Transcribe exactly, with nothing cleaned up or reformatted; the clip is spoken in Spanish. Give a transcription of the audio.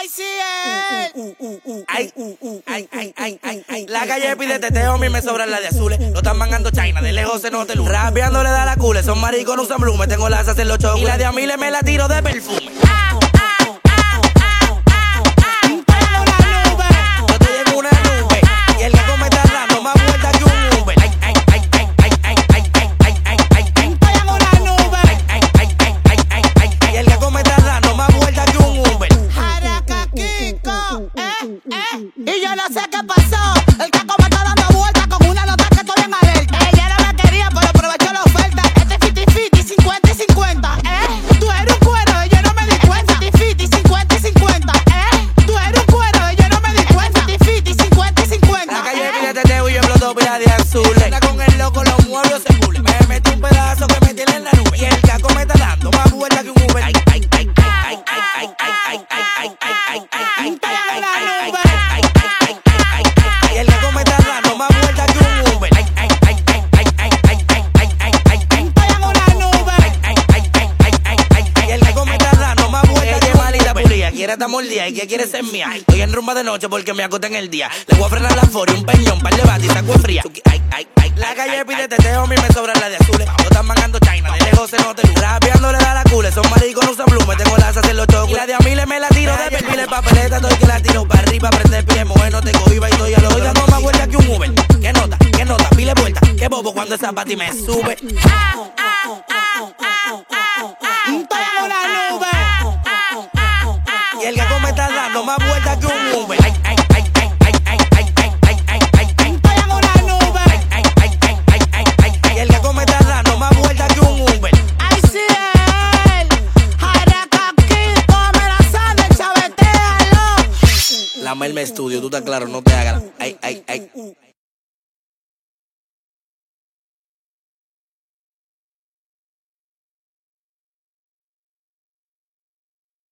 Ay, sí es. Ay, ay, ay, ay, ay, ay. La calle pide teteo, a mí me sobran la de azules. Lo están mangando China, de lejos se nota el humo. Rapeando le da la cule, son maricos, no usan blume. Tengo las en los chocos y la de a mí le me la tiro de perfume. Y yo no sé qué pasó. El caco me está dando vueltas con una nota que estoy en alerta. Ella no me quería, pero aprovechó la oferta. Este fifty fifty, cincuenta y cincuenta, eh. Tú eres un cuero y yo no me di cuenta. fifty fifty, cincuenta y cincuenta, eh. Tú eres un cuero y yo no me di cuenta. fifty fifty, cincuenta y cincuenta. La calle pide teteo y yo exploto pila de azules. Anda con el loco, los muebles se pule. Me metí un pedazo que me tiene en la nube. Y el caco me está dando más vueltas que un Uber. Ay, ay, ay, ay, ay, ay, ay, ay, ay, ay, ay, ay, ay, ay, ay. Quiere estar mordida y que quiere ser mía. Estoy en rumba de noche porque me acosté en el día. Le voy a frenar la foria, un peñón, par de bati y saco fría. Ay, ay, ay. La calle pide teteo, a mí me sobran la de azules. Lo están mangando China, de lejos se nota el humo. Rapeando le da la cule, son maricos, no usan blume. Tengo las en los chocos y la de a mí le me la tiro de perfil de papeleta. Estoy que la tiro para arriba, prende pie, mujer, no te cohiba y estoy a lo. Estoy dando más vueltas que un Uber. ¿Qué nota? ¿Qué nota? Pile vuelta. Qué bobo cuando esa pati me sube. Estoy en una nube. Y el gato me está dando más vueltas que un Uber. Ay, ay, ay, ay, ay, ay, ay, ay, ay, ay, ay, ay. Estoy en una nube. Ay, ay, ay, ay, ay, ay, ay, ay. Y el gato me está dando más vueltas que un Uber. Ay, sí es. Jaracaquito, amenazando el chavetealo. La Melme Studio, tú estás claro, no te hagas. Ay, ay, ay.